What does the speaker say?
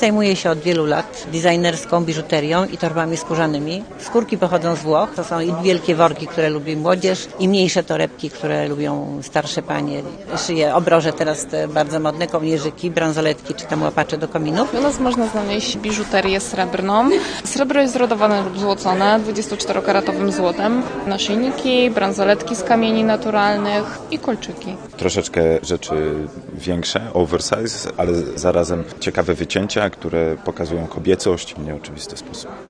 Zajmuję się od wielu lat designerską biżuterią i torbami skórzanymi. Skórki pochodzą z Włoch. To są i wielkie worki, które lubi młodzież, i mniejsze torebki, które lubią starsze panie. Szyję obroże teraz te bardzo modne, kołnierzyki, bransoletki czy tam łapacze do kominów. U nas można znaleźć biżuterię srebrną. Srebro jest rodowane lub złocone 24-karatowym złotem. Naszyjniki, bransoletki z kamieni naturalnych i kolczyki. Troszeczkę rzeczy większe, oversize, ale zarazem ciekawe wycięcia, które pokazują kobiecość w nieoczywisty sposób.